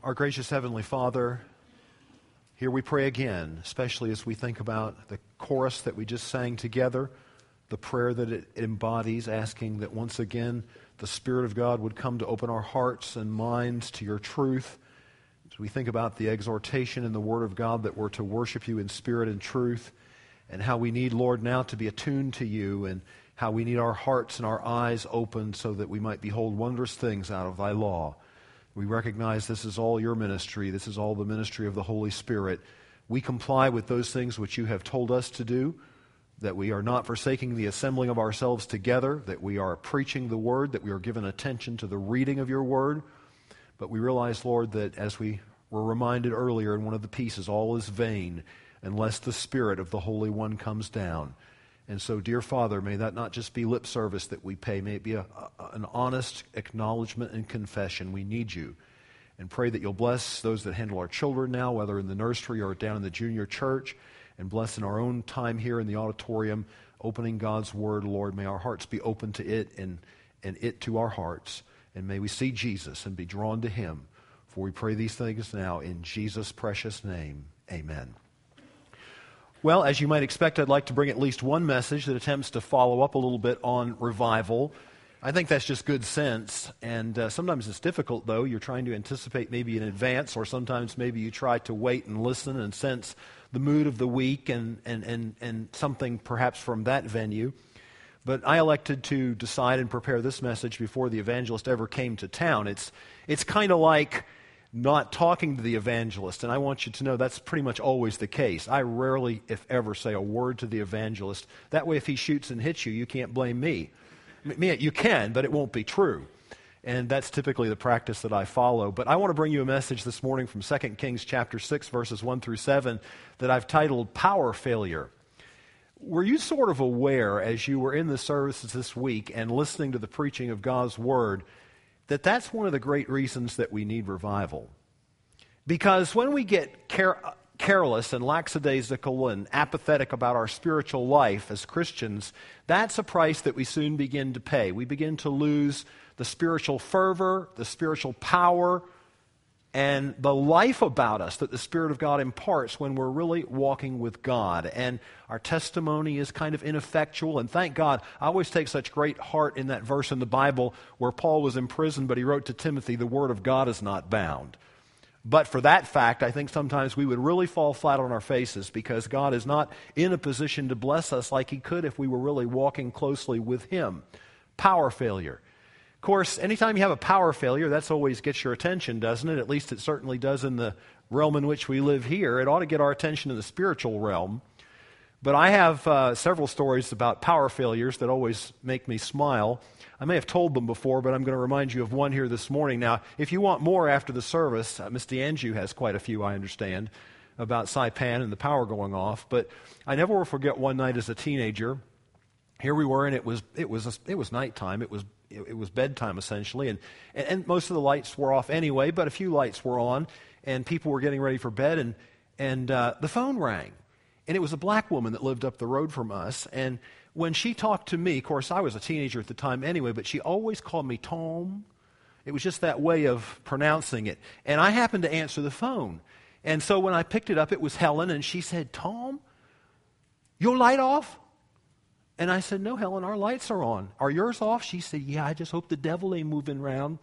Our gracious Heavenly Father, here we pray again, especially as we think about the chorus that we just sang together, the prayer that it embodies, asking that once again the Spirit of God would come to open our hearts and minds to your truth. As we think about the exhortation in the Word of God that we're to worship you in spirit and truth, and how we need, Lord, now to be attuned to you, and how we need our hearts and our eyes opened so that we might behold wondrous things out of thy law. We recognize this is all your ministry. This is all the ministry of the Holy Spirit. We comply with those things which you have told us to do, that we are not forsaking the assembling of ourselves together, that we are preaching the Word, that we are given attention to the reading of your Word. But we realize, Lord, that as we were reminded earlier in one of the pieces, all is vain unless the Spirit of the Holy One comes down. And so, dear Father, may that not just be lip service that we pay. May it be an honest acknowledgement and confession. We need you. And pray that you'll bless those that handle our children now, whether in the nursery or down in the junior church, and bless in our own time here in the auditorium, opening God's Word, Lord. May our hearts be open to it and it to our hearts. And may we see Jesus and be drawn to him. For we pray these things now in Jesus' precious name. Amen. Well, as you might expect, I'd like to bring at least one message that attempts to follow up a little bit on revival. I think that's just good sense, and sometimes it's difficult, though. You're trying to anticipate maybe in advance, or sometimes maybe you try to wait and listen and sense the mood of the week and something perhaps from that venue. But I elected to decide and prepare this message before the evangelist ever came to town. It's kind of like not talking to the evangelist, and I want you to know that's pretty much always the case. I rarely, if ever, say a word to the evangelist. That way, if he shoots and hits you, you can't blame me. You can, but it won't be true. And that's typically the practice that I follow. But I want to bring you a message this morning from 2 Kings chapter 6, verses 1 through 7, that I've titled Power Failure. Were you sort of aware, as you were in the services this week and listening to the preaching of God's Word, that that's one of the great reasons that we need revival? Because when we get careless and lackadaisical and apathetic about our spiritual life as Christians, that's a price that we soon begin to pay. We begin to lose the spiritual fervor, the spiritual power, and the life about us that the Spirit of God imparts when we're really walking with God. And our testimony is kind of ineffectual. And thank God, I always take such great heart in that verse in the Bible where Paul was in prison, but he wrote to Timothy, the Word of God is not bound. But for that fact, I think sometimes we would really fall flat on our faces because God is not in a position to bless us like he could if we were really walking closely with him. Power failure. Of course, anytime you have a power failure, that always gets your attention, doesn't it? At least it certainly does in the realm in which we live here. It ought to get our attention in the spiritual realm. But I have several stories about power failures that always make me smile. I may have told them before, but I'm going to remind you of one here this morning. Now, if you want more after the service, Miss DeAnjou has quite a few, I understand, about Saipan and the power going off. But I never will forget one night as a teenager. Here we were, and it was nighttime. It was bedtime, essentially, and most of the lights were off anyway, but a few lights were on, and people were getting ready for bed, and the phone rang. And it was a black woman that lived up the road from us, and when she talked to me, of course, I was a teenager at the time anyway, but she always called me Tom. It was just that way of pronouncing it. And I happened to answer the phone. And so when I picked it up, it was Helen, and she said, "Tom, your light off?" And I said, "No, Helen, our lights are on. Are yours off?" She said, "Yeah, I just hope the devil ain't moving around."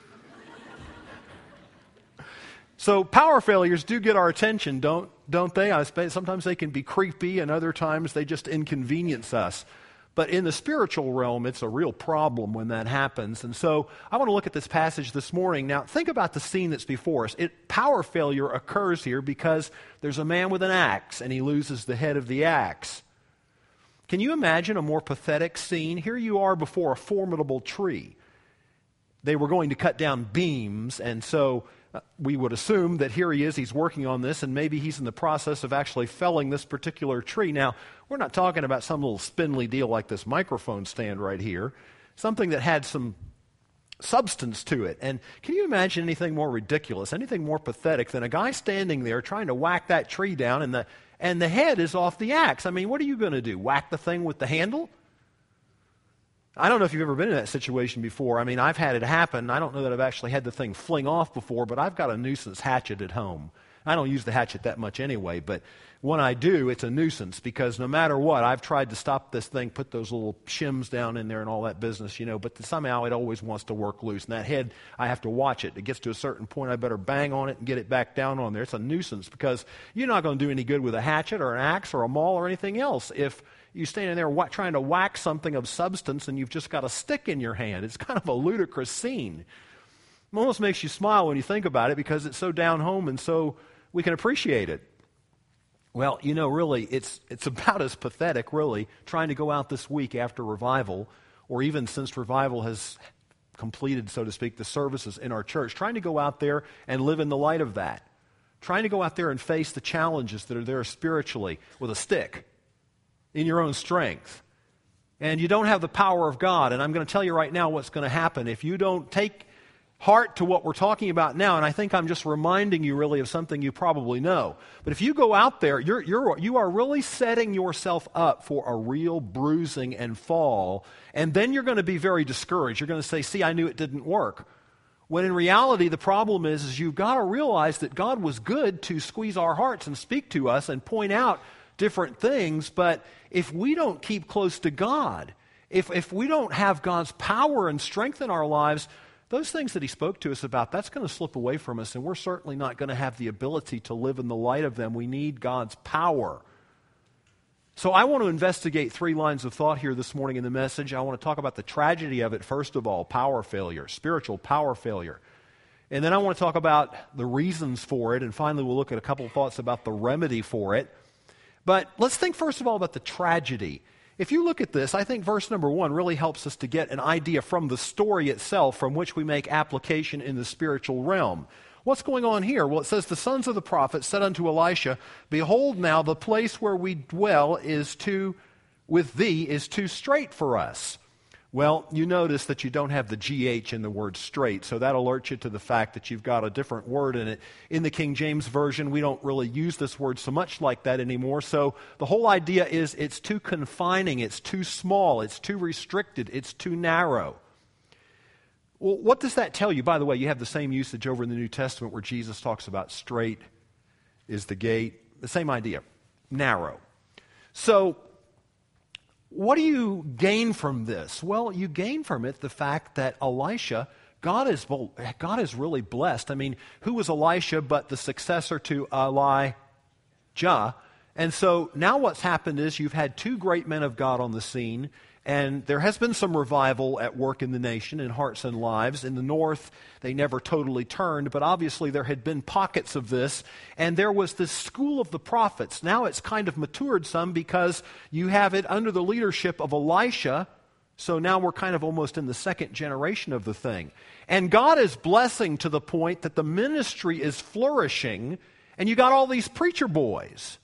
So power failures do get our attention, don't they? Sometimes they can be creepy, and other times they just inconvenience us. But in the spiritual realm, it's a real problem when that happens. And so I want to look at this passage this morning. Now, think about the scene that's before us. Power failure occurs here because there's a man with an axe, and he loses the head of the axe. Can you imagine a more pathetic scene? Here you are before a formidable tree. They were going to cut down beams, and so we would assume that here he is, he's working on this, and maybe he's in the process of actually felling this particular tree. Now, we're not talking about some little spindly deal like this microphone stand right here, something that had some substance to it. And can you imagine anything more ridiculous, anything more pathetic than a guy standing there trying to whack that tree down, and the head is off the axe? I mean, what are you going to do, whack the thing with the handle? I don't know if you've ever been in that situation before. I mean, I've had it happen. I don't know that I've actually had the thing fling off before, but I've got a nuisance hatchet at home. I don't use the hatchet that much anyway, but when I do, it's a nuisance because no matter what, I've tried to stop this thing, put those little shims down in there and all that business, but somehow it always wants to work loose. And that head, I have to watch it. It gets to a certain point, I better bang on it and get it back down on there. It's a nuisance because you're not going to do any good with a hatchet or an axe or a maul or anything else if you stand in there trying to whack something of substance and you've just got a stick in your hand. It's kind of a ludicrous scene. It almost makes you smile when you think about it because it's so down home and so we can appreciate it. Well, really, it's about as pathetic, really, trying to go out this week after revival, or even since revival has completed, so to speak, the services in our church, trying to go out there and live in the light of that. Trying to go out there and face the challenges that are there spiritually with a stick in your own strength. And you don't have the power of God. And I'm going to tell you right now what's going to happen if you don't take heart to what we're talking about now, and I think I'm just reminding you really of something you probably know. But if you go out there, you are really setting yourself up for a real bruising and fall, and then you're going to be very discouraged. You're going to say, see, I knew it didn't work. When in reality, the problem is you've got to realize that God was good to squeeze our hearts and speak to us and point out different things, but if we don't keep close to God, if we don't have God's power and strength in our lives, those things that he spoke to us about, that's going to slip away from us, and we're certainly not going to have the ability to live in the light of them. We need God's power. So I want to investigate 3 lines of thought here this morning in the message. I want to talk about the tragedy of it, first of all, power failure, spiritual power failure. And then I want to talk about the reasons for it, and finally we'll look at a couple of thoughts about the remedy for it. But let's think first of all about the tragedy. If you look at this, I think verse number 1 really helps us to get an idea from the story itself from which we make application in the spiritual realm. What's going on here? Well, it says, the sons of the prophets said unto Elisha, Behold now, the place where we dwell with thee is too strait for us. Well, you notice that you don't have the GH in the word straight, so that alerts you to the fact that you've got a different word in it. In the King James Version, we don't really use this word so much like that anymore, so the whole idea is it's too confining, it's too small, it's too restricted, it's too narrow. Well, what does that tell you? By the way, you have the same usage over in the New Testament where Jesus talks about straight is the gate. The same idea, narrow. So, what do you gain from this? Well, you gain from it the fact that Elisha, God is really blessed. I mean, who was Elisha but the successor to Elijah? And so now what's happened is you've had 2 great men of God on the scene, and there has been some revival at work in the nation, in hearts and lives. In the north, they never totally turned, but obviously there had been pockets of this. And there was this school of the prophets. Now it's kind of matured some because you have it under the leadership of Elisha. So now we're kind of almost in the 2nd generation of the thing. And God is blessing to the point that the ministry is flourishing, and you got all these preacher boys.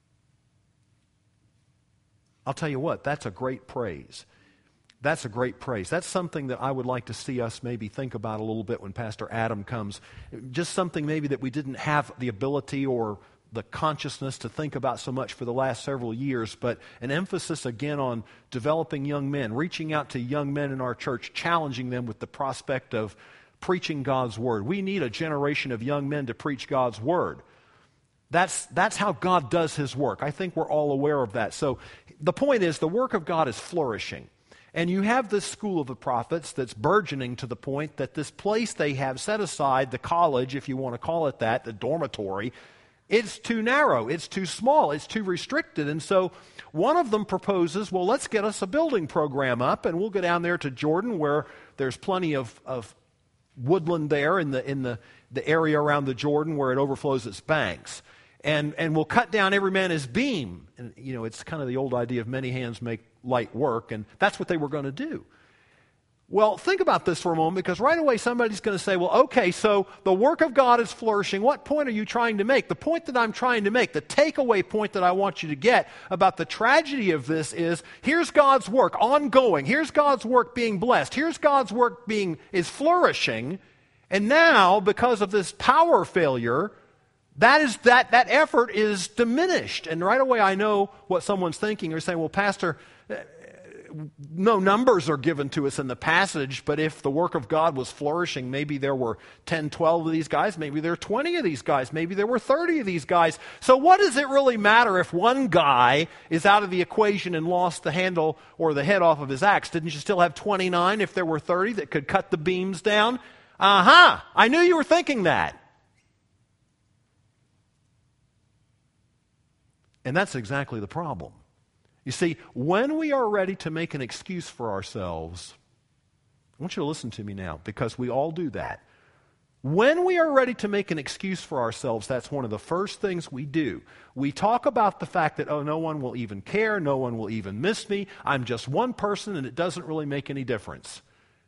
I'll tell you what, that's a great praise. That's a great praise. That's something that I would like to see us maybe think about a little bit when Pastor Adam comes. Just something maybe that we didn't have the ability or the consciousness to think about so much for the last several years, but an emphasis again on developing young men, reaching out to young men in our church, challenging them with the prospect of preaching God's Word. We need a generation of young men to preach God's Word. That's how God does His work. I think we're all aware of that. So the point is, the work of God is flourishing. And you have this school of the prophets that's burgeoning to the point that this place they have set aside, the college, if you want to call it that, the dormitory, it's too narrow, it's too small, it's too restricted. And so one of them proposes, well, let's get us a building program up, and we'll go down there to Jordan where there's plenty of woodland there in the area around the Jordan where it overflows its banks. And we'll cut down every man his beam. And, it's kind of the old idea of many hands make light work, and that's what they were going to do. Well, think about this for a moment, because right away somebody's going to say, well, okay, so the work of God is flourishing. What point are you trying to make? The point that I'm trying to make, the takeaway point that I want you to get about the tragedy of this is, here's God's work ongoing. Here's God's work being blessed. Here's God's work is flourishing. And now, because of this power failure, that effort is diminished. And right away I know what someone's thinking. They're saying, well, Pastor, no numbers are given to us in the passage, but if the work of God was flourishing, maybe there were 10, 12 of these guys, maybe there were 20 of these guys, maybe there were 30 of these guys. So what does it really matter if one guy is out of the equation and lost the handle or the head off of his axe? Didn't you still have 29 if there were 30 that could cut the beams down? I knew you were thinking that. And that's exactly the problem. You see, when we are ready to make an excuse for ourselves, I want you to listen to me now, because we all do that. When we are ready to make an excuse for ourselves, that's one of the first things we do. We talk about the fact that, no one will even care, no one will even miss me, I'm just one person and it doesn't really make any difference.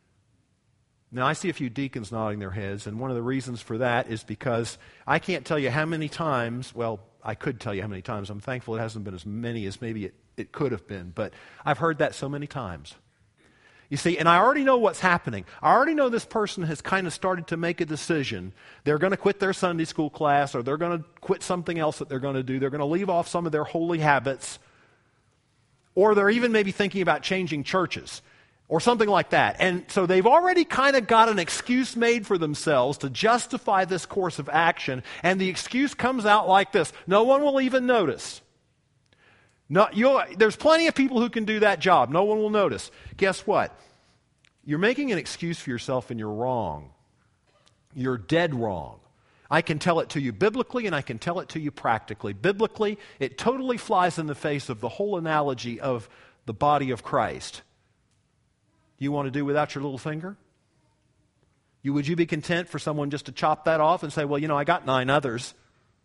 Now, I see a few deacons nodding their heads, and one of the reasons for that is because I can't tell you how many times, well, I could tell you how many times. I'm thankful it hasn't been as many as maybe it could have been, but I've heard that so many times. You see, and I already know what's happening. I already know this person has kind of started to make a decision. They're going to quit their Sunday school class, or they're going to quit something else that they're going to do. They're going to leave off some of their holy habits, or they're even maybe thinking about changing churches, or something like that. And so they've already kind of got an excuse made for themselves to justify this course of action, and the excuse comes out like this: no one will even notice. No, there's plenty of people who can do that job. No one will notice. Guess what? You're making an excuse for yourself, and you're wrong. You're dead wrong. I can tell it to you biblically, and I can tell it to you practically. Biblically, it totally flies in the face of the whole analogy of the body of Christ. You want to do without your little finger? Would you be content for someone just to chop that off and say, well, I got 9 others?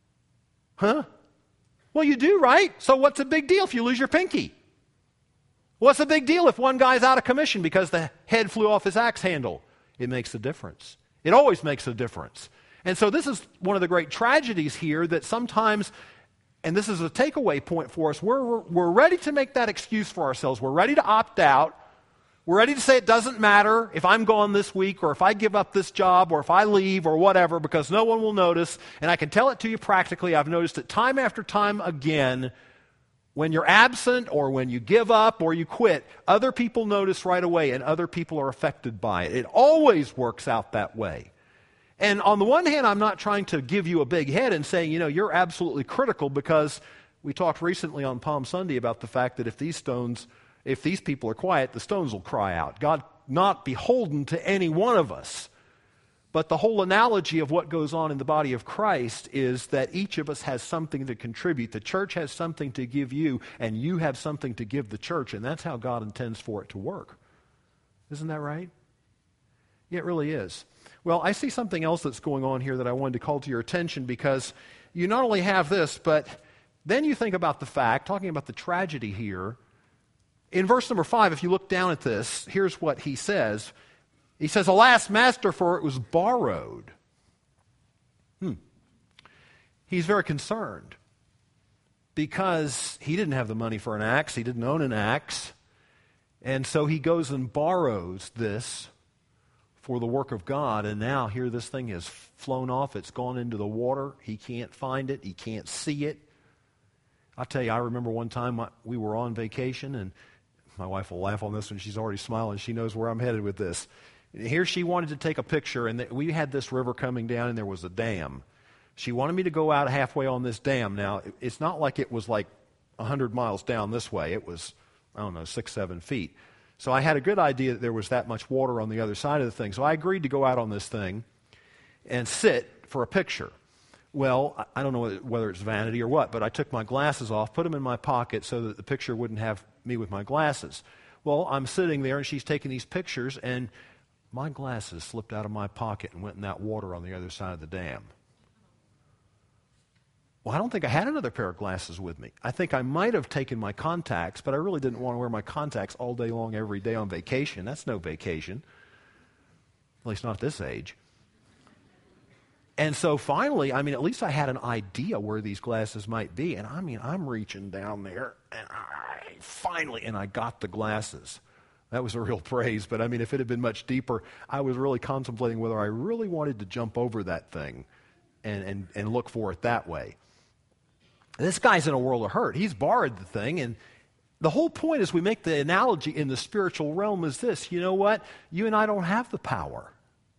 Huh? Well, you do, right? So what's the big deal if you lose your pinky? What's the big deal if one guy's out of commission because the head flew off his axe handle? It makes a difference. It always makes a difference. And so this is one of the great tragedies here, that sometimes, and this is a takeaway point for us, we're ready to make that excuse for ourselves. We're ready to opt out. We're ready to say it doesn't matter if I'm gone this week, or if I give up this job, or if I leave, or whatever, because no one will notice. And I can tell it to you practically. I've noticed it time after time again. When you're absent, or when you give up, or you quit, other people notice right away, and other people are affected by it. It always works out that way. And on the one hand, I'm not trying to give you a big head and saying, you're absolutely critical, because we talked recently on Palm Sunday about the fact that if these people are quiet, the stones will cry out. God not beholden to any one of us. But the whole analogy of what goes on in the body of Christ is that each of us has something to contribute. The church has something to give you, and you have something to give the church, and that's how God intends for it to work. Isn't that right? Yeah, it really is. Well, I see something else that's going on here that I wanted to call to your attention, because you not only have this, but then you think about the fact, talking about the tragedy here. In verse number 5, if you look down at this, here's what he says. He says, "Alas, master, for it was borrowed." He's very concerned, because he didn't have the money for an axe. He didn't own an axe. And so he goes and borrows this for the work of God. And now here this thing has flown off. It's gone into the water. He can't find it. He can't see it. I'll tell you, I remember one time we were on vacation, and my wife will laugh on this one. She's already smiling. She knows where I'm headed with this. Here she wanted to take a picture, and we had this river coming down, and there was a dam. She wanted me to go out halfway on this dam. Now, it's not like it was like 100 miles down this way. It was, 6, 7 feet. So I had a good idea that there was that much water on the other side of the thing. So I agreed to go out on this thing and sit for a picture. Well, I don't know whether it's vanity or what, but I took my glasses off, put them in my pocket so that the picture wouldn't have me with my glasses. Well, I'm sitting there, and she's taking these pictures, and my glasses slipped out of my pocket and went in that water on the other side of the dam. Well, I don't think I had another pair of glasses with me. I think I might have taken my contacts, but I really didn't want to wear my contacts all day long every day on vacation. That's no vacation, at least not at this age. And so finally, at least I had an idea where these glasses might be. And I'm reaching down there, and I got the glasses. That was a real praise. But if it had been much deeper, I was really contemplating whether I really wanted to jump over that thing and look for it that way. This guy's in a world of hurt. He's borrowed the thing, and The whole point as we make the analogy in the spiritual realm is this. You know what? You and I don't have the power.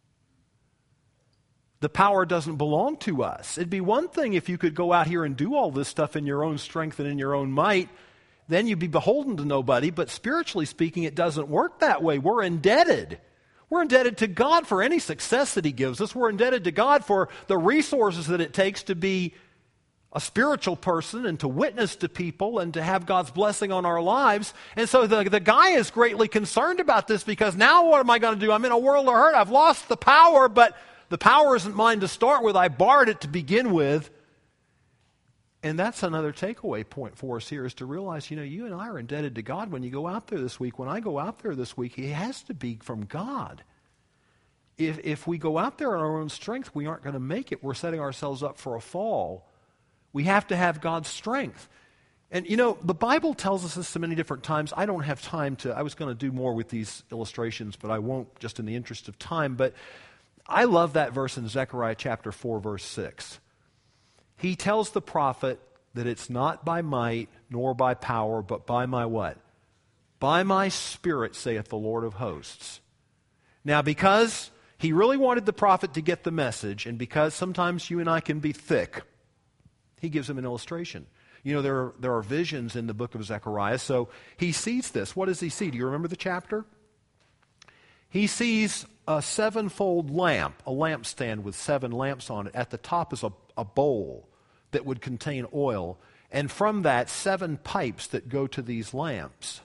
The power doesn't belong to us. It'd be one thing if you could go out here and do all this stuff in your own strength and in your own might. Then you'd be beholden to nobody. But spiritually speaking, it doesn't work that way. We're indebted. We're indebted to God for any success that He gives us. We're indebted to God for the resources that it takes to be a spiritual person and to witness to people and to have God's blessing on our lives. And so the guy is greatly concerned about this because now what am I going to do? I'm in a world of hurt. I've lost the power, but the power isn't mine to start with. I borrowed it to begin with. And that's another takeaway point for us here is to realize, you and I are indebted to God when you go out there this week. When I go out there this week, it has to be from God. If we go out there on our own strength, we aren't going to make it. We're setting ourselves up for a fall. We have to have God's strength. And, the Bible tells us this so many different times. I don't have time I was going to do more with these illustrations, but I won't just in the interest of time. But I love that verse in Zechariah chapter 4, verse 6. He tells the prophet that it's not by might nor by power, but by my what? By my Spirit, saith the Lord of hosts. Now, because he really wanted the prophet to get the message, and because sometimes you and I can be thick, he gives him an illustration. There are visions in the book of Zechariah, so he sees this. What does he see? Do you remember the chapter? He sees a sevenfold lamp, a lampstand with 7 lamps on it. At the top is a bowl that would contain oil, and from that 7 pipes that go to these lamps.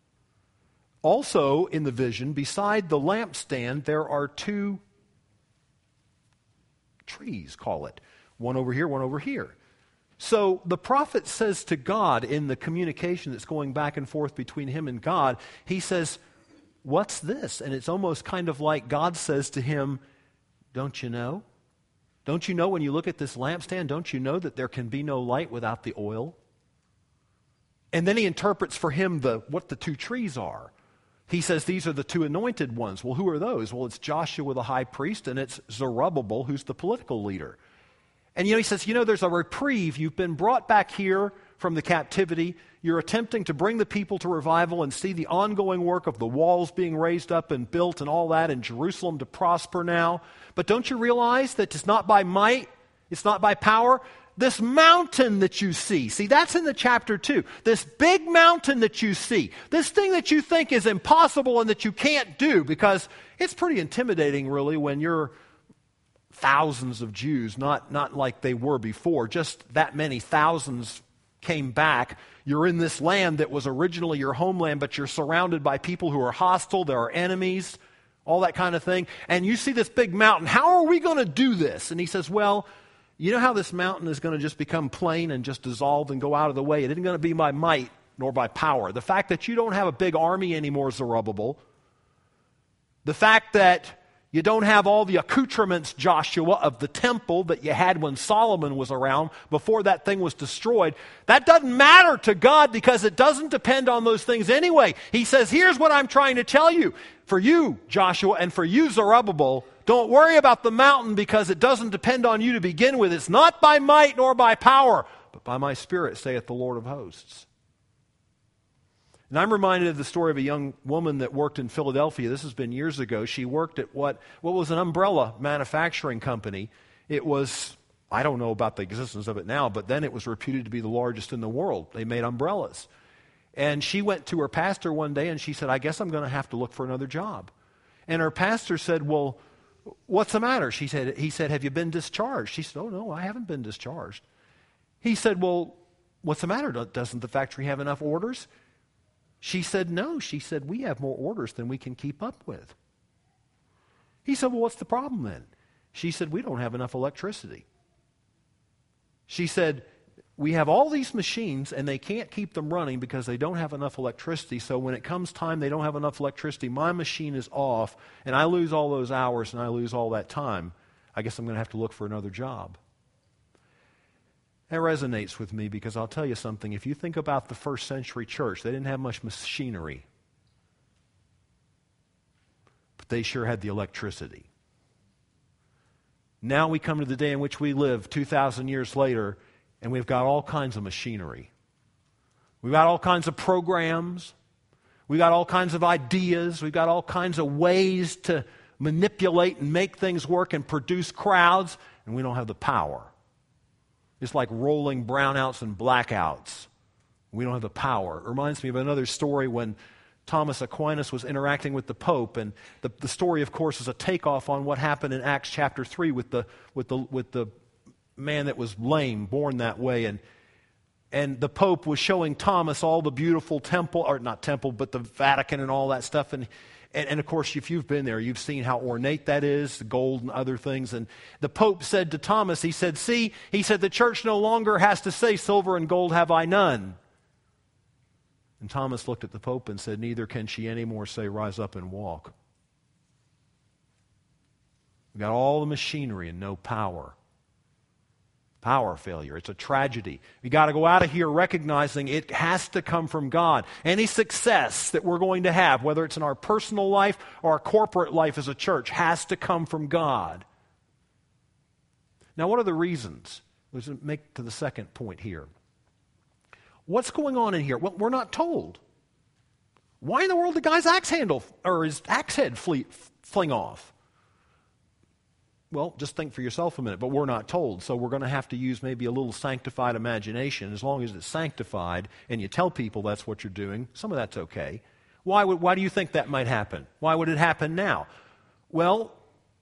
Also in the vision, beside the lampstand, there are 2 trees, call it. One over here, one over here. So the prophet says to God in the communication that's going back and forth between him and God, he says, what's this? And it's almost kind of like God says to him, don't you know? Don't you know when you look at this lampstand, don't you know that there can be no light without the oil? And then he interprets for him what the 2 trees are. He says these are the 2 anointed ones. Well, who are those? Well, it's Joshua the high priest and it's Zerubbabel who's the political leader. And he says, there's a reprieve. You've been brought back here from the captivity. You're attempting to bring the people to revival and see the ongoing work of the walls being raised up and built and all that in Jerusalem to prosper now. But don't you realize that it's not by might, it's not by power? This mountain that you see, that's in the chapter 2. This big mountain that you see, this thing that you think is impossible and that you can't do, because it's pretty intimidating really when you're thousands of Jews, not like they were before, just that many thousands came back. You're in this land that was originally your homeland, but you're surrounded by people who are hostile, there are enemies, all that kind of thing. And you see this big mountain. How are we going to do this? And he says, well, you know how this mountain is going to just become plain and just dissolve and go out of the way? It isn't going to be by might nor by power. The fact that you don't have a big army anymore, Zerubbabel, the fact that you don't have all the accoutrements, Joshua, of the temple that you had when Solomon was around before that thing was destroyed. That doesn't matter to God because it doesn't depend on those things anyway. He says, here's what I'm trying to tell you. For you, Joshua, and for you, Zerubbabel, don't worry about the mountain because it doesn't depend on you to begin with. It's not by might nor by power, but by my Spirit, saith the Lord of hosts. And I'm reminded of the story of a young woman that worked in Philadelphia. This has been years ago. She worked at what was an umbrella manufacturing company. It was, I don't know about the existence of it now, but then it was reputed to be the largest in the world. They made umbrellas. And she went to her pastor one day and she said, I guess I'm going to have to look for another job. And her pastor said, well, what's the matter? He said, have you been discharged? She said, oh, no, I haven't been discharged. He said, well, what's the matter? Doesn't the factory have enough orders? She said, no. She said, we have more orders than we can keep up with. He said, well, what's the problem then? She said, we don't have enough electricity. She said, we have all these machines and they can't keep them running because they don't have enough electricity. So when it comes time they don't have enough electricity, my machine is off and I lose all those hours and I lose all that time. I guess I'm going to have to look for another job. That resonates with me because I'll tell you something. If you think about the first century church, they didn't have much machinery. But they sure had the electricity. Now we come to the day in which we live 2,000 years later, and we've got all kinds of machinery. We've got all kinds of programs. We've got all kinds of ideas. We've got all kinds of ways to manipulate and make things work and produce crowds, and we don't have the power. It's like rolling brownouts and blackouts. We don't have the power. It reminds me of another story when Thomas Aquinas was interacting with the Pope, and the story, of course, is a takeoff on what happened in Acts chapter 3 with the man that was lame, born that way, and the Pope was showing Thomas all the beautiful temple, or not temple, but the Vatican and all that stuff, and of course, if you've been there, you've seen how ornate that is, the gold and other things. And the Pope said to Thomas, he said, "See," he said, "the church no longer has to say, 'Silver and gold have I none.'" And Thomas looked at the Pope and said, "Neither can she anymore say, 'Rise up and walk.'" We've got all the machinery and no power. Power failure. It's a tragedy. We got to go out of here recognizing it has to come from God. Any success that we're going to have, whether it's in our personal life or our corporate life as a church, has to come from God. Now, what are the reasons? Let's make to the second point here. What's going on in here? Well, we're not told. Why in the world did his axe head fling off? Well, just think for yourself a minute, but we're not told, so we're going to have to use maybe a little sanctified imagination. As long as it's sanctified and you tell people that's what you're doing, some of that's okay. Why do you think that might happen? Why would it happen now? Well,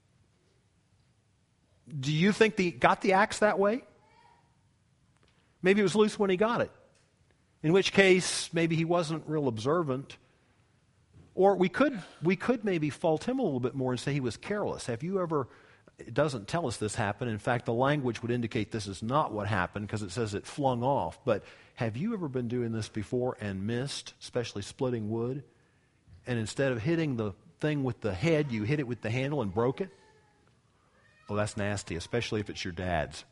do you think he got the axe that way? Maybe it was loose when he got it, in which case maybe he wasn't real observant. Or we could maybe fault him a little bit more and say he was careless. Have you ever... It doesn't tell us this happened. In fact, the language would indicate this is not what happened because it says it flung off. But have you ever been doing this before and missed, especially splitting wood? And instead of hitting the thing with the head, you hit it with the handle and broke it? Oh, that's nasty, especially if it's your dad's.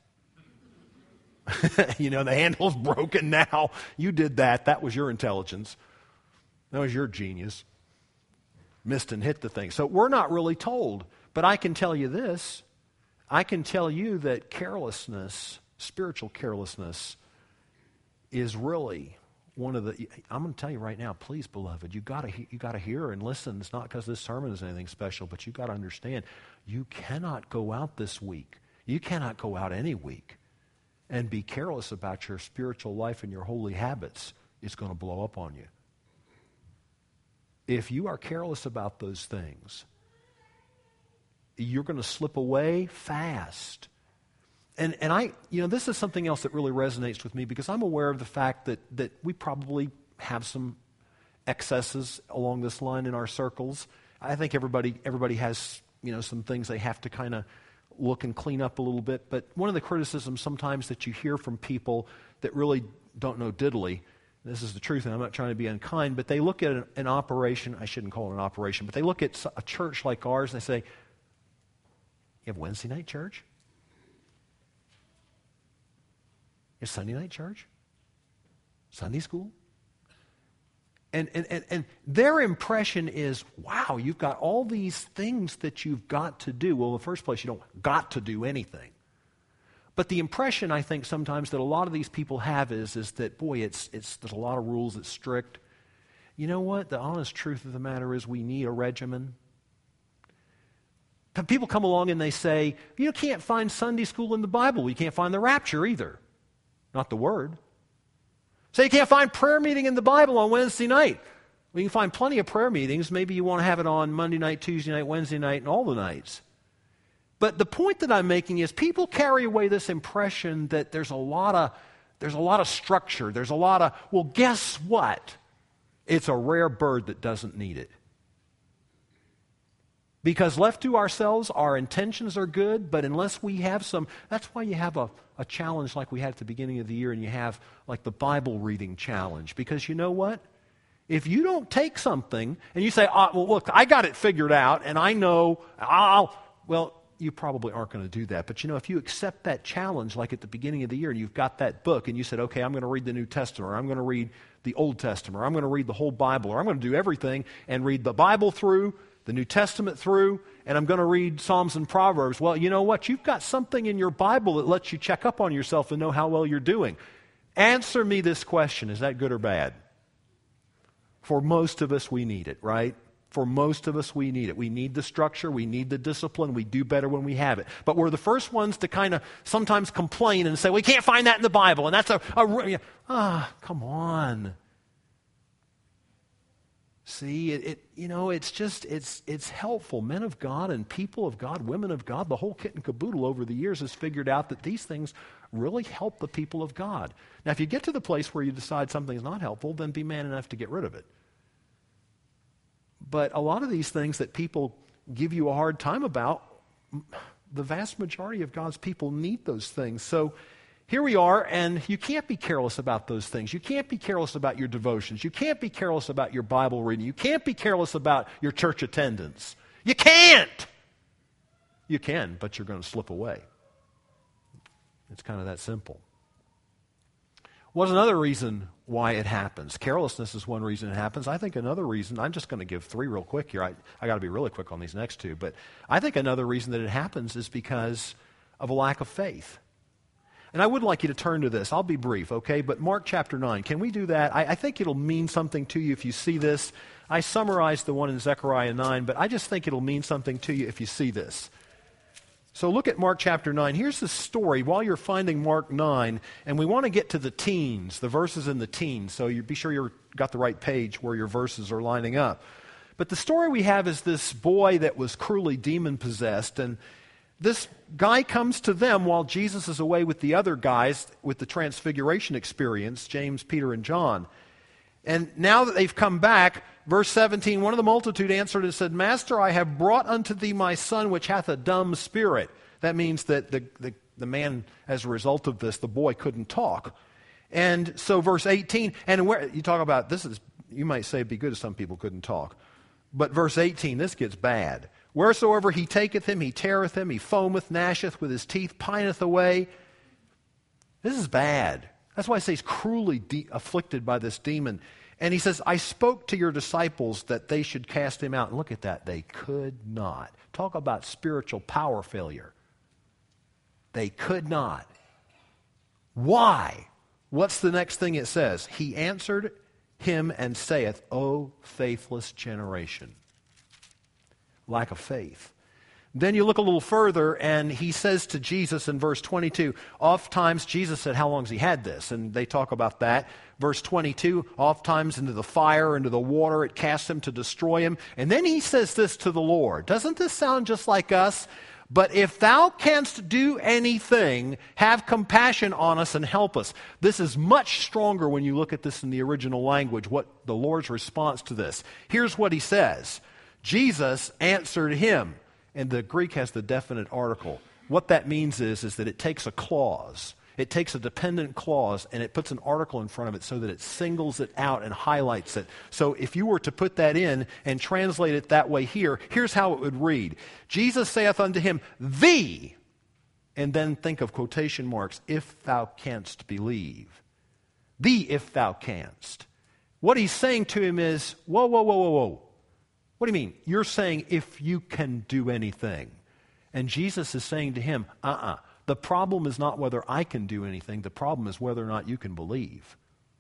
You know, the handle's broken now. You did that. That was your intelligence. That was your genius. Missed and hit the thing. So we're not really told. But I can tell you this. I can tell you that carelessness, spiritual carelessness, is really one of the... I'm going to tell you right now, please, beloved, you got to hear and listen. It's not because this sermon is anything special, but you got to understand, you cannot go out this week. You cannot go out any week and be careless about your spiritual life and your holy habits. It's going to blow up on you. If you are careless about those things, you're going to slip away fast. And this is something else that really resonates with me because I'm aware of the fact that we probably have some excesses along this line in our circles. I think everybody has, some things they have to kind of look and clean up a little bit. But one of the criticisms sometimes that you hear from people that really don't know diddly, this is the truth, and I'm not trying to be unkind, but they look at an operation, I shouldn't call it an operation, but they look at a church like ours and they say, "You have Wednesday night church? You have Sunday night church? Sunday school?" And their impression is, wow, you've got all these things that you've got to do. Well, in the first place, you don't got to do anything. But the impression, I think, sometimes that a lot of these people have is that, boy, there's a lot of rules, it's strict. You know what? The honest truth of the matter is we need a regimen. People come along and they say, you can't find Sunday school in the Bible. You can't find the rapture either. Not the Word. Say you can't find prayer meeting in the Bible on Wednesday night. Well, you can find plenty of prayer meetings. Maybe you want to have it on Monday night, Tuesday night, Wednesday night, and all the nights. But the point that I'm making is people carry away this impression that there's a lot of structure. There's a lot of, well, guess what? It's a rare bird that doesn't need it. Because left to ourselves, our intentions are good, but unless we have some, that's why you have a challenge like we had at the beginning of the year, and you have like the Bible reading challenge. Because you know what? If you don't take something and you say, well, look, I got it figured out, and I know well, you probably aren't going to do that. But if you accept that challenge like at the beginning of the year and you've got that book and you said, okay, I'm going to read the New Testament, or I'm going to read the Old Testament, or I'm going to read the whole Bible, or I'm going to do everything and read the Bible through, the New Testament through, and I'm going to read Psalms and Proverbs. Well, you know what? You've got something in your Bible that lets you check up on yourself and know how well you're doing. Answer me this question. Is that good or bad? For most of us, we need it, right? For most of us, we need it. We need the structure. We need the discipline. We do better when we have it. But we're the first ones to kind of sometimes complain and say, we can't find that in the Bible. And that's come on. See, it's helpful. Men of God and people of God, women of God, the whole kit and caboodle over the years has figured out that these things really help the people of God. Now, if you get to the place where you decide something's not helpful, then be man enough to get rid of it. But a lot of these things that people give you a hard time about, the vast majority of God's people need those things. So here we are, and you can't be careless about those things. You can't be careless about your devotions. You can't be careless about your Bible reading. You can't be careless about your church attendance. You can't! You can, but you're going to slip away. It's kind of that simple. What's another reason why it happens? Carelessness is one reason it happens. I think another reason, I'm just going to give three real quick here. I got to be really quick on these next two. But I think another reason that it happens is because of a lack of faith. And I would like you to turn to this. I'll be brief, okay? But Mark chapter 9, can we do that? I think it'll mean something to you if you see this. I summarized the one in Zechariah 9, but I just think it'll mean something to you if you see this. So look at Mark chapter 9. Here's the story while you're finding Mark 9, and we want to get to the teens, the verses in the teens, so you be sure you've got the right page where your verses are lining up. But the story we have is this boy that was cruelly demon-possessed, and this guy comes to them while Jesus is away with the other guys with the transfiguration experience, James, Peter, and John. And now that they've come back, verse 17, one of the multitude answered and said, Master, I have brought unto thee my son, which hath a dumb spirit. That means that the man, as a result of this, the boy couldn't talk. And so verse 18, and where you talk about, this is, you might say it'd be good if some people couldn't talk. But verse 18, this gets bad. Wheresoever he taketh him, he teareth him, he foameth, gnasheth with his teeth, pineth away. This is bad. That's why I say he's cruelly afflicted by this demon. And he says, I spoke to your disciples that they should cast him out. And look at that. They could not. Talk about spiritual power failure. They could not. Why? What's the next thing it says? He answered him and saith, O faithless generation. Lack of faith. Then you look a little further, and he says to Jesus in verse 22, oftentimes Jesus said, how long has he had this? And they talk about that. Verse 22, oftentimes into the fire, into the water, it casts him to destroy him. And then he says this to the Lord. Doesn't this sound just like us? But if thou canst do anything, have compassion on us and help us. This is much stronger when you look at this in the original language, what the Lord's response to this. Here's what he says. Jesus answered him. And the Greek has the definite article. What that means is that it takes a clause. It takes a dependent clause and it puts an article in front of it so that it singles it out and highlights it. So if you were to put that in and translate it that way here, here's how it would read. Jesus saith unto him, thee, and then think of quotation marks, if thou canst believe. Thee, if thou canst. What he's saying to him is, whoa, whoa, whoa, whoa, whoa. What do you mean? You're saying if you can do anything. And Jesus is saying to him, the problem is not whether I can do anything. The problem is whether or not you can believe.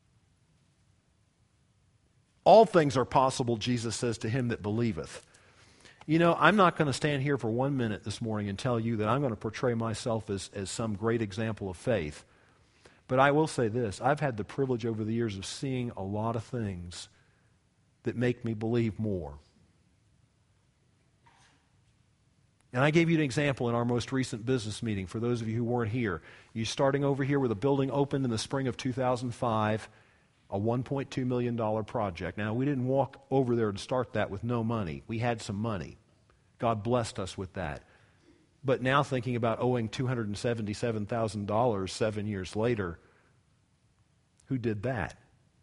All things are possible, Jesus says to him that believeth. You know, I'm not going to stand here for 1 minute this morning and tell you that I'm going to portray myself as some great example of faith. But I will say this. I've had the privilege over the years of seeing a lot of things that make me believe more. And I gave you an example in our most recent business meeting. For those of you who weren't here, you starting over here with a building opened in the spring of 2005, a $1.2 million project. Now, we didn't walk over there to start that with no money. We had some money. God blessed us with that. But now thinking about owing $277,000 7 years later, who did that?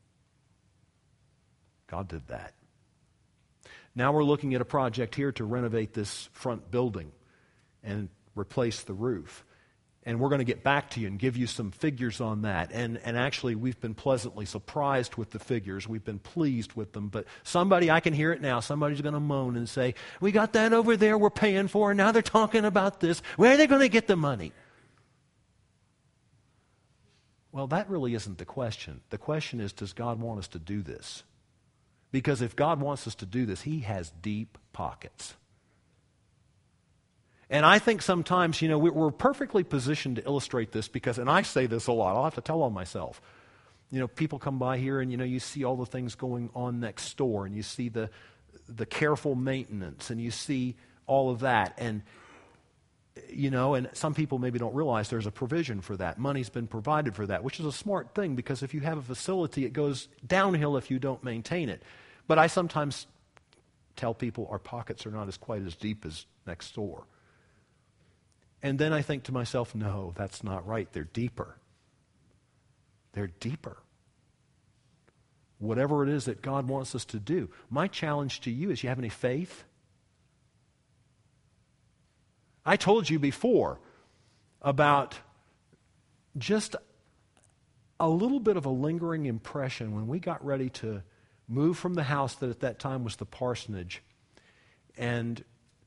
God did that. Now we're looking at a project here to renovate this front building and replace the roof. And we're going to get back to you and give you some figures on that. And actually, we've been pleasantly surprised with the figures. We've been pleased with them. But somebody, I can hear it now, somebody's going to moan and say, we got that over there we're paying for, and now they're talking about this. Where are they going to get the money? Well, that really isn't the question. The question is, does God want us to do this? Because if God wants us to do this, He has deep pockets. And I think sometimes, we're perfectly positioned to illustrate this because, and I say this a lot, I'll have to tell on myself. People come by here and, you see all the things going on next door, and you see the careful maintenance, and you see all of that. And, and some people maybe don't realize there's a provision for that. Money's been provided for that, which is a smart thing because if you have a facility, it goes downhill if you don't maintain it. But I sometimes tell people our pockets are not quite as deep as next door. And then I think to myself, no, that's not right. They're deeper. They're deeper. Whatever it is that God wants us to do. My challenge to you is, you have any faith? I told you before about just a little bit of a lingering impression when we got ready to move from the house that at that time was the parsonage and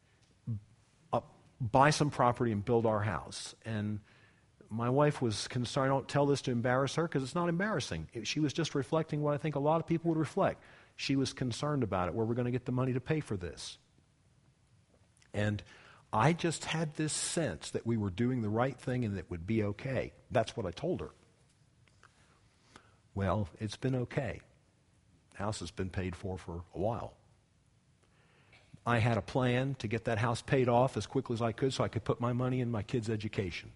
buy some property and build our house. And my wife was concerned. I don't tell this to embarrass her because it's not embarrassing. She was just reflecting what I think a lot of people would reflect. She was concerned about it, where we're going to get the money to pay for this. And I just had this sense that we were doing the right thing and that it would be okay. That's what I told her. Well, it's been okay. The house has been paid for a while. I had a plan to get that house paid off as quickly as I could so I could put my money in my kids' education.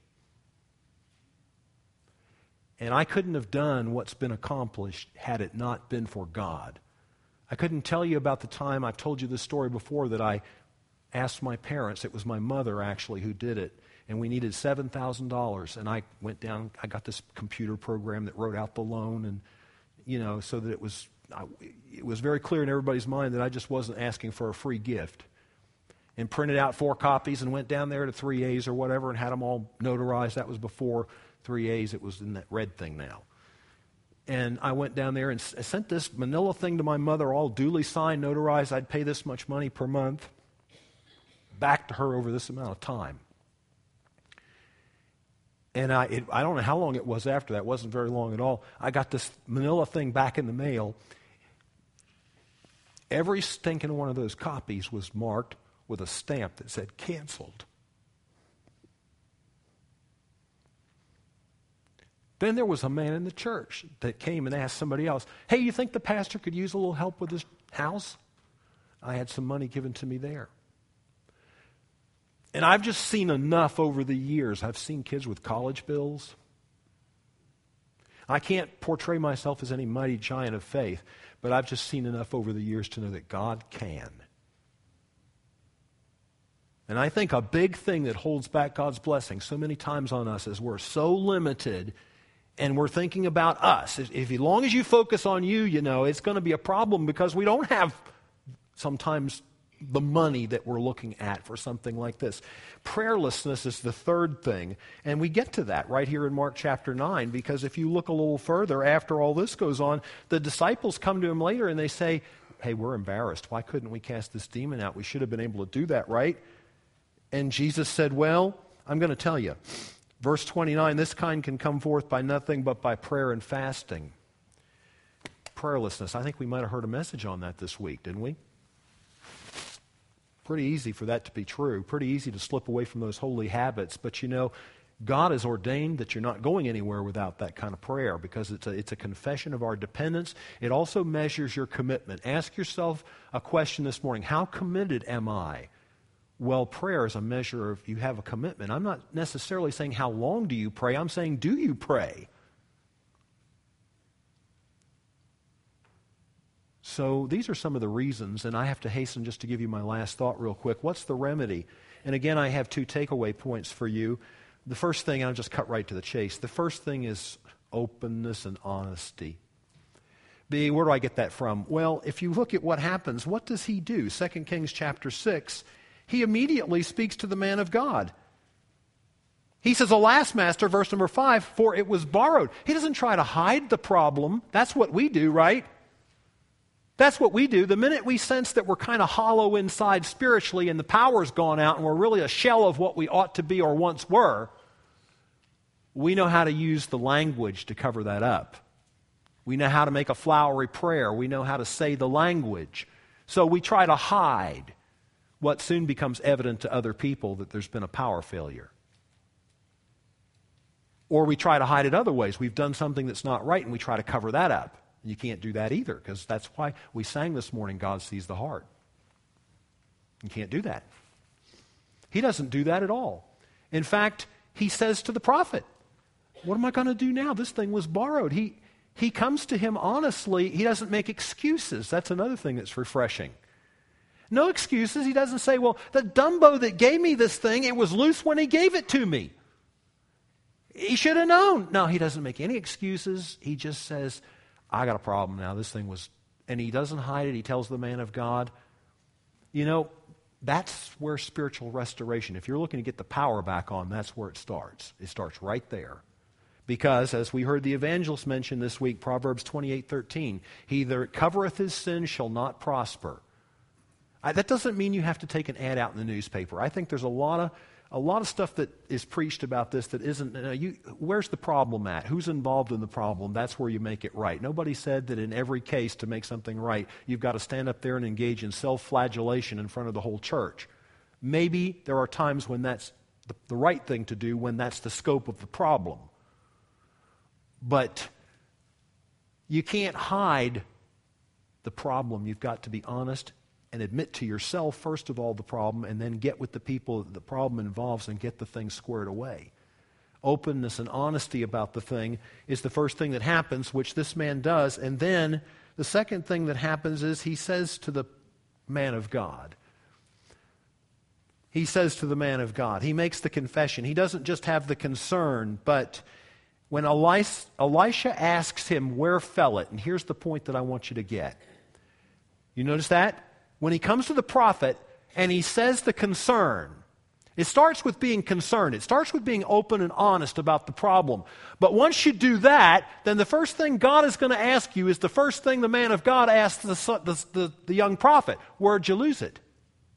And I couldn't have done what's been accomplished had it not been for God. I couldn't tell you about the time, I've told you this story before, that I asked my parents, it was my mother actually who did it, and we needed $7,000. And I went down, I got this computer program that wrote out the loan, and, so that it was very clear in everybody's mind that I just wasn't asking for a free gift. And printed out 4 copies and went down there to 3A's or whatever and had them all notarized. That was before 3A's. It was in that red thing now. And I went down there and sent this manila thing to my mother, all duly signed, notarized. I'd pay this much money per month back to her over this amount of time. And I don't know how long it was after that. It wasn't very long at all. I got this manila thing back in the mail. Every stinking one of those copies was marked with a stamp that said canceled. Then there was a man in the church that came and asked somebody else, hey, you think the pastor could use a little help with his house? I had some money given to me there. And I've just seen enough over the years. I've seen kids with college bills. I can't portray myself as any mighty giant of faith, but I've just seen enough over the years to know that God can. And I think a big thing that holds back God's blessing so many times on us is we're so limited and we're thinking about us. As long as you focus on you, it's going to be a problem because we don't have sometimes the money that we're looking at for something like this. Prayerlessness is the third thing, and we get to that right here in Mark chapter 9, because if you look a little further, after all this goes on, the disciples come to him later and they say, hey, we're embarrassed. Why couldn't we cast this demon out? We should have been able to do that, right? And Jesus said, well, I'm going to tell you. Verse 29, this kind can come forth by nothing but by prayer and fasting. Prayerlessness. I think we might have heard a message on that this week, didn't we? Pretty easy for that to be true. Pretty easy to slip away from those holy habits. But God has ordained that you're not going anywhere without that kind of prayer, because it's a confession of our dependence. It also measures your commitment. Ask yourself a question this morning. How committed am I? Well, prayer is a measure of you have a commitment. I'm not necessarily saying how long do you pray. I'm saying, do you pray? So these are some of the reasons, and I have to hasten just to give you my last thought real quick. What's the remedy? And again, I have 2 takeaway points for you. The first thing, and I'll just cut right to the chase. The first thing is openness and honesty. B, where do I get that from? Well, if you look at what happens, what does he do? 2 Kings chapter 6, he immediately speaks to the man of God. He says, alas, master, verse number 5, for it was borrowed. He doesn't try to hide the problem. That's what we do, right? That's what we do. The minute we sense that we're kind of hollow inside spiritually and the power's gone out and we're really a shell of what we ought to be or once were, we know how to use the language to cover that up. We know how to make a flowery prayer. We know how to say the language. So we try to hide what soon becomes evident to other people, that there's been a power failure. Or we try to hide it other ways. We've done something that's not right, and we try to cover that up. And you can't do that either, because that's why we sang this morning, God sees the heart. You can't do that. He doesn't do that at all. In fact, he says to the prophet, what am I going to do now? This thing was borrowed. He comes to him honestly. He doesn't make excuses. That's another thing that's refreshing. No excuses. He doesn't say, well, the Dumbo that gave me this thing, it was loose when he gave it to me. He should have known. No, he doesn't make any excuses. He just says, I got a problem now. This thing was, and he doesn't hide it. He tells the man of God. You know, that's where spiritual restoration, if you're looking to get the power back on, that's where it starts. It starts right there. Because, as we heard the evangelist mention this week, Proverbs 28:13, he that covereth his sin shall not prosper. That doesn't mean you have to take an ad out in the newspaper. I think there's a lot of stuff that is preached about this that isn't. Where's the problem at? Who's involved in the problem? That's where you make it right. Nobody said that in every case to make something right, you've got to stand up there and engage in self-flagellation in front of the whole church. Maybe there are times when that's the right thing to do, when that's the scope of the problem. But you can't hide the problem. You've got to be honest and admit to yourself, first of all, the problem, and then get with the people that the problem involves and get the thing squared away. Openness and honesty about the thing is the first thing that happens, which this man does. And then the second thing that happens is he says to the man of God. He says to the man of God. He makes the confession. He doesn't just have the concern, but when Elisha asks him, where fell it? And here's the point that I want you to get. You notice that? When he comes to the prophet and he says the concern, it starts with being concerned. It starts with being open and honest about the problem. But once you do that, then the first thing God is going to ask you is the first thing the man of God asks the young prophet. Where'd you lose it?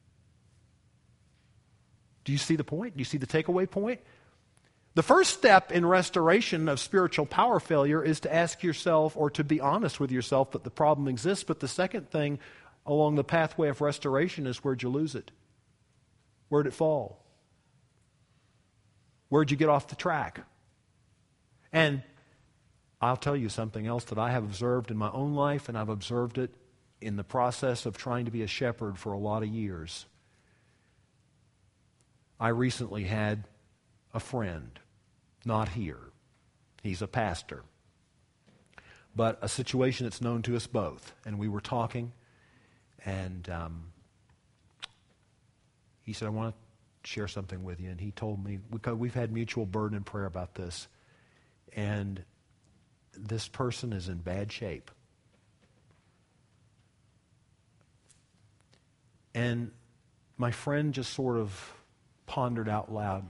Do you see the point? Do you see the takeaway point? The first step in restoration of spiritual power failure is to ask yourself, or to be honest with yourself, that the problem exists. But the second thing along the pathway of restoration is, where'd you lose it? Where'd it fall? Where'd you get off the track? And I'll tell you something else that I have observed in my own life, and I've observed it in the process of trying to be a shepherd for a lot of years. I recently had a friend, not here. He's a pastor. But a situation that's known to us both. And we were talking, and he said, I want to share something with you. And he told me, because we've had mutual burden and prayer about this, and this person is in bad shape. And my friend just sort of pondered out loud,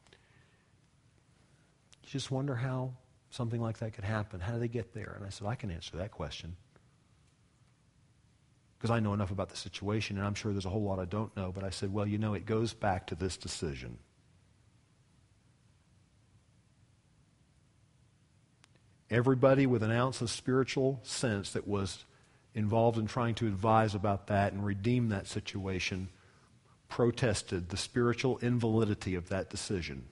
you just wonder how something like that could happen. How do they get there? And I said, I can answer that question. Because I know enough about the situation, and I'm sure there's a whole lot I don't know. But I said, well, it goes back to this decision. Everybody with an ounce of spiritual sense that was involved in trying to advise about that and redeem that situation protested the spiritual invalidity of that decision.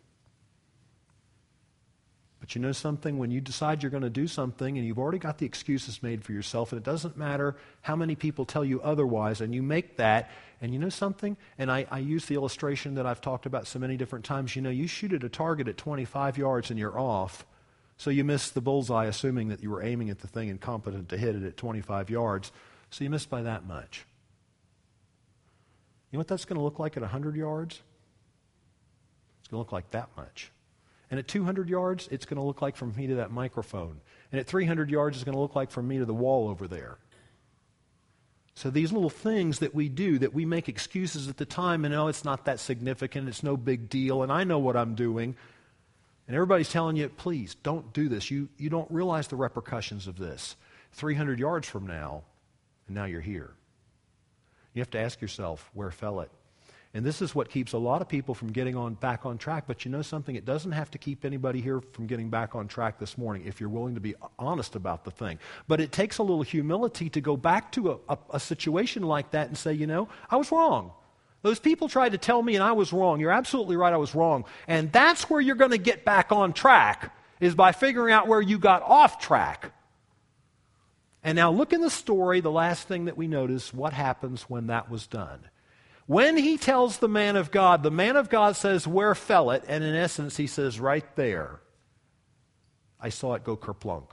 But you know something? When you decide you're going to do something and you've already got the excuses made for yourself, and it doesn't matter how many people tell you otherwise, and you make that, and you know something? And I use the illustration that I've talked about so many different times. You shoot at a target at 25 yards and you're off, so you miss the bullseye assuming that you were aiming at the thing and competent to hit it at 25 yards, so you missed by that much. You know what that's going to look like at 100 yards? It's going to look like that much. And at 200 yards, it's going to look like from me to that microphone. And at 300 yards, it's going to look like from me to the wall over there. So these little things that we do, that we make excuses at the time, and it's not that significant, it's no big deal, and I know what I'm doing. And everybody's telling you, please, don't do this. You don't realize the repercussions of this. 300 yards from now, and now you're here. You have to ask yourself, where fell it? And this is what keeps a lot of people from getting back on track. But you know something? It doesn't have to keep anybody here from getting back on track this morning if you're willing to be honest about the thing. But it takes a little humility to go back to a situation like that and say, you know, I was wrong. Those people tried to tell me and I was wrong. You're absolutely right, I was wrong. And that's where you're going to get back on track, is by figuring out where you got off track. And now look in the story, the last thing that we notice, what happens when that was done. When he tells the man of God says, where fell it? And in essence, he says, right there. I saw it go kerplunk.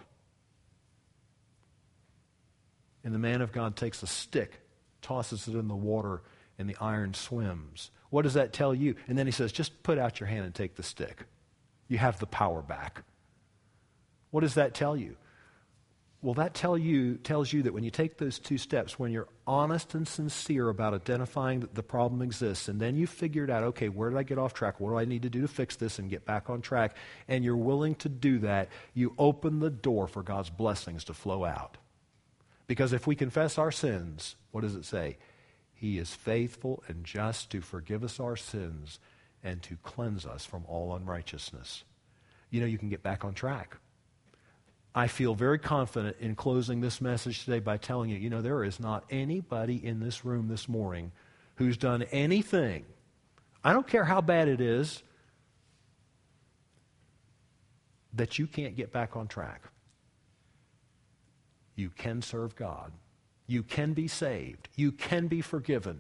And the man of God takes a stick, tosses it in the water, and the iron swims. What does that tell you? And then he says, just put out your hand and take the stick. You have the power back. What does that tell you? Well, that tells you that when you take those two steps, when you're honest and sincere about identifying that the problem exists, and then you figured out, okay, where did I get off track? What do I need to do to fix this and get back on track? And you're willing to do that, you open the door for God's blessings to flow out. Because if we confess our sins, what does it say? He is faithful and just to forgive us our sins and to cleanse us from all unrighteousness. You know, you can get back on track. I feel very confident in closing this message today by telling you, you know, there is not anybody in this room this morning who's done anything, I don't care how bad it is, that you can't get back on track. You can serve God. You can be saved. You can be forgiven.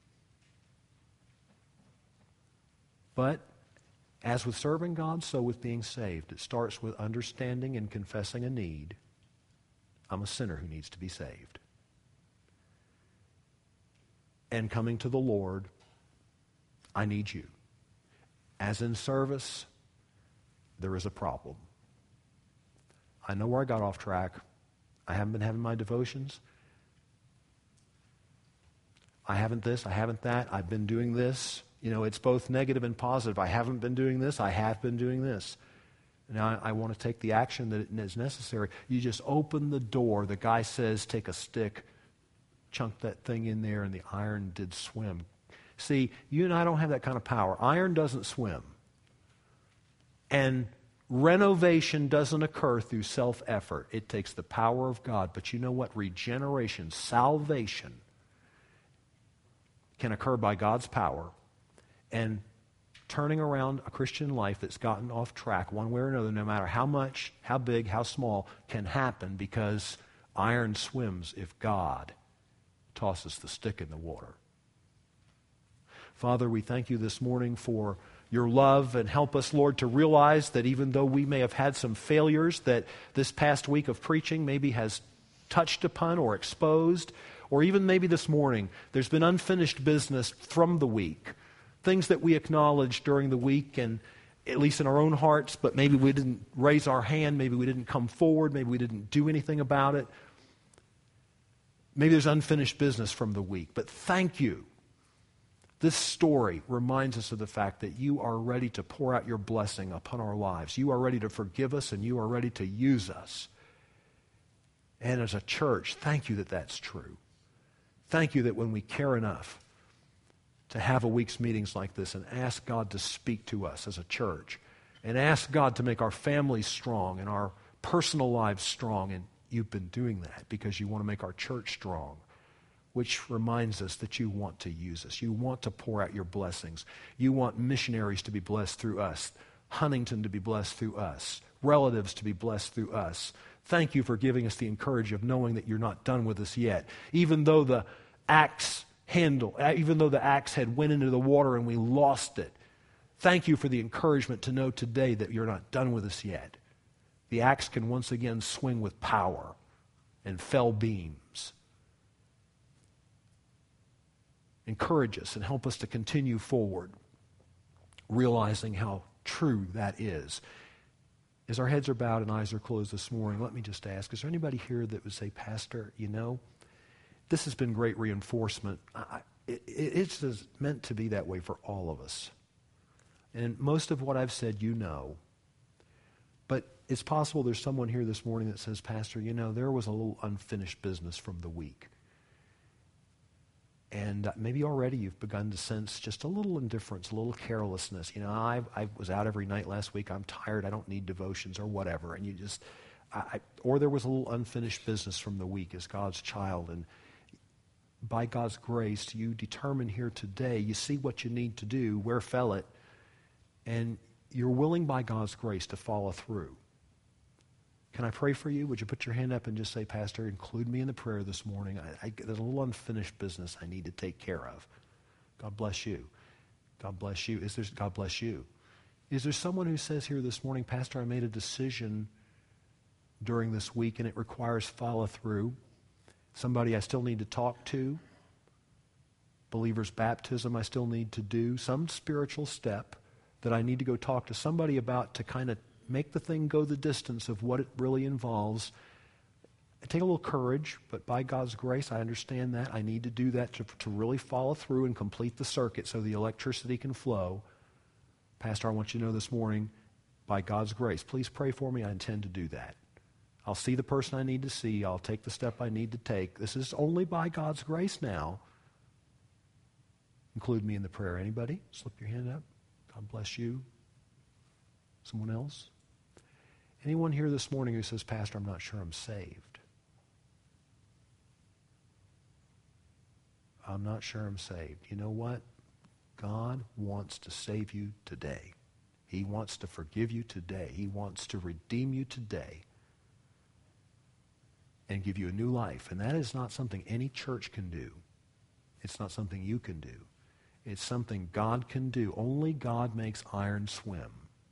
But as with serving God, so with being saved. It starts with understanding and confessing a need. I'm a sinner who needs to be saved. And coming to the Lord, I need you. As in service, there is a problem. I know where I got off track. I haven't been having my devotions. I haven't this, I haven't that. I've been doing this. You know, it's both negative and positive. I haven't been doing this. I have been doing this. Now, I want to take the action that is necessary. You just open the door. The guy says, take a stick, chunk that thing in there, and the iron did swim. See, you and I don't have that kind of power. Iron doesn't swim. And renovation doesn't occur through self-effort. It takes the power of God. But you know what? Regeneration, salvation, can occur by God's power. And turning around a Christian life that's gotten off track one way or another, no matter how much, how big, how small, can happen because iron swims if God tosses the stick in the water. Father, we thank you this morning for your love, and help us, Lord, to realize that even though we may have had some failures that this past week of preaching maybe has touched upon or exposed, or even maybe this morning, there's been unfinished business from the week. Things that we acknowledged during the week, and at least in our own hearts, but maybe we didn't raise our hand, maybe we didn't come forward, maybe we didn't do anything about it. Maybe there's unfinished business from the week, but thank you. This story reminds us of the fact that you are ready to pour out your blessing upon our lives. You are ready to forgive us, and you are ready to use us. And as a church, thank you that that's true. Thank you that when we care enough to have a week's meetings like this and ask God to speak to us as a church and ask God to make our families strong and our personal lives strong, and you've been doing that because you want to make our church strong, which reminds us that you want to use us. You want to pour out your blessings. You want missionaries to be blessed through us, Huntington to be blessed through us, relatives to be blessed through us. Thank you for giving us the encouragement of knowing that you're not done with us yet. Even though the axe had went into the water and we lost it, thank you for the encouragement to know today that you're not done with us yet. The axe can once again swing with power and fell beams. Encourage us and help us to continue forward, realizing how true that is. As our heads are bowed and eyes are closed this morning, let me just ask, is there anybody here that would say, Pastor, you know, this has been great reinforcement. It's just meant to be that way for all of us. And most of what I've said, you know. But it's possible there's someone here this morning that says, Pastor, you know, there was a little unfinished business from the week. And maybe already you've begun to sense just a little indifference, a little carelessness. You know, I was out every night last week. I'm tired. I don't need devotions or whatever. And you just, or there was a little unfinished business from the week as God's child. And by God's grace, you determine here today, you see what you need to do, where fell it, and you're willing by God's grace to follow through. Can I pray for you? Would you put your hand up and just say, Pastor, include me in the prayer this morning. There's a little unfinished business I need to take care of. God bless you. God bless you. God bless you. Is there someone who says here this morning, Pastor, I made a decision during this week and it requires follow through? Somebody I still need to talk to? Believer's baptism I still need to do? Some spiritual step that I need to go talk to somebody about to kind of make the thing go the distance of what it really involves. Take a little courage, but by God's grace, I understand that. I need to do that to really follow through and complete the circuit so the electricity can flow. Pastor, I want you to know this morning, by God's grace, please pray for me. I intend to do that. I'll see the person I need to see. I'll take the step I need to take. This is only by God's grace now. Include me in the prayer. Anybody? Slip your hand up. God bless you. Someone else? Anyone here this morning who says, Pastor, I'm not sure I'm saved? I'm not sure I'm saved. You know what? God wants to save you today. He wants to forgive you today. He wants to redeem you today and give you a new life. And that is not something any church can do. It's not something you can do. It's something God can do. Only God makes iron swim.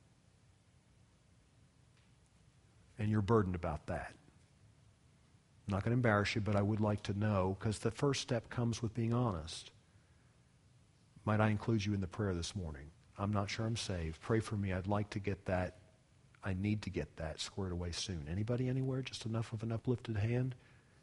And you're burdened about that. I'm not going to embarrass you, but I would like to know, because the first step comes with being honest. Might I include you in the prayer this morning? I'm not sure I'm saved. Pray for me. I'd like to get that. I need to get that squared away soon. Anybody anywhere? Just enough of an uplifted hand?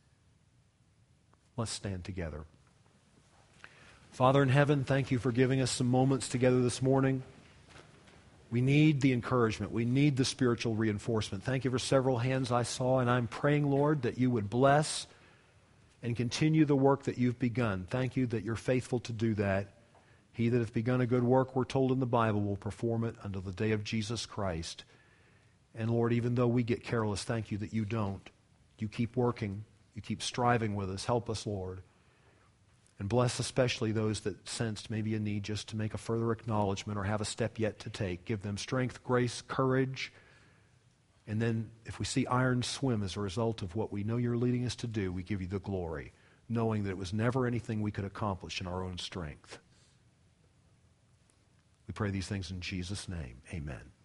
Let's stand together. Father in heaven, thank you for giving us some moments together this morning. We need the encouragement. We need the spiritual reinforcement. Thank you for several hands I saw, and I'm praying, Lord, that you would bless and continue the work that you've begun. Thank you that you're faithful to do that. He that hath begun a good work, we're told in the Bible, will perform it until the day of Jesus Christ. And Lord, even though we get careless, thank you that you don't. You keep working. You keep striving with us. Help us, Lord. And bless especially those that sensed maybe a need just to make a further acknowledgement or have a step yet to take. Give them strength, grace, courage. And then if we see iron swim as a result of what we know you're leading us to do, we give you the glory, knowing that it was never anything we could accomplish in our own strength. We pray these things in Jesus' name. Amen.